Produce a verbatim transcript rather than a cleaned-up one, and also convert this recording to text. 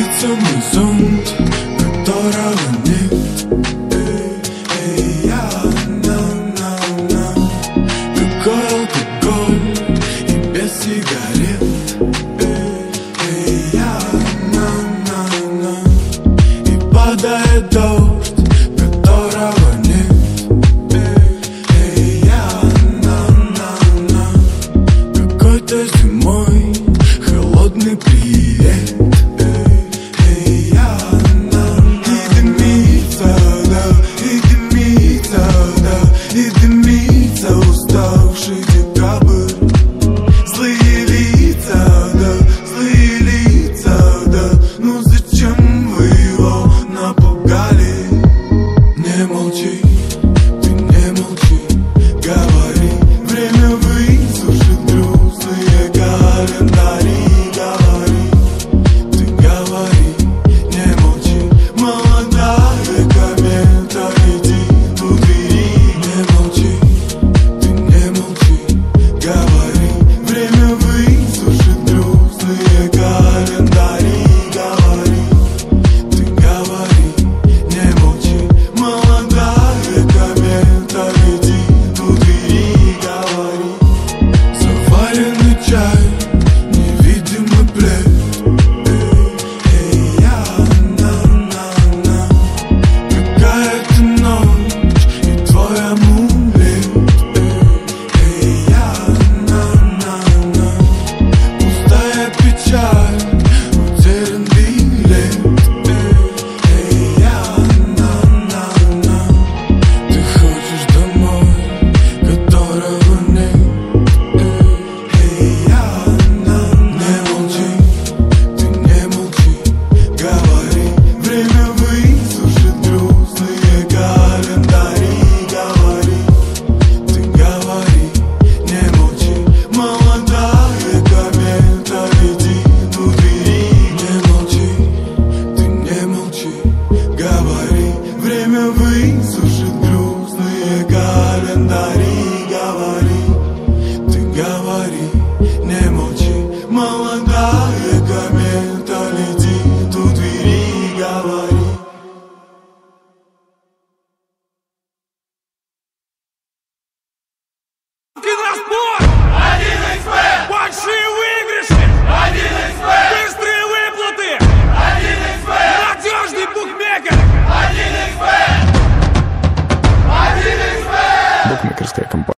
Светится мой зонт, которого нет. Эй, эй, я, на, на, на. Какой алкоголь и без сигарет. Эй, эй, я, на, на, на. И падает дождь, которого нет. Эй, эй, я, на, на, на. Какой-то зимой холодный привет. И дымится уставший декабрь. Злые лица, да, злые лица, да. Ну зачем вы его напугали? Не молчи, ты не молчи, говори. Время высушит грустные календари. Говори, ты говори, не молчи. Молодая комета, иди у двери. Не молчи, ты не молчи, говори. Время высушит грустные календари. Говори, ты говори, не молчи. Молодая комета, иди у двери. Говори. Заваренный чай, невидимый плед. Эй, эй, я, на, на, на. Какая-то ночь и твой амулет. Эй, эй, я, на, на, на. Пустая печаль, утерян билет. Эй, эй, я, на, на, на. Ты хочешь домой, которого нет. Эй, эй, я, на, не молчи, ты не молчи, говори. Время высушит грустные календари. Говори, ты говори, не молчи. Молодая комета, иди у двери. Не молчи, ты не молчи, говори. Время высушит грустные календари. Говори, ты говори, не молчи. Молодая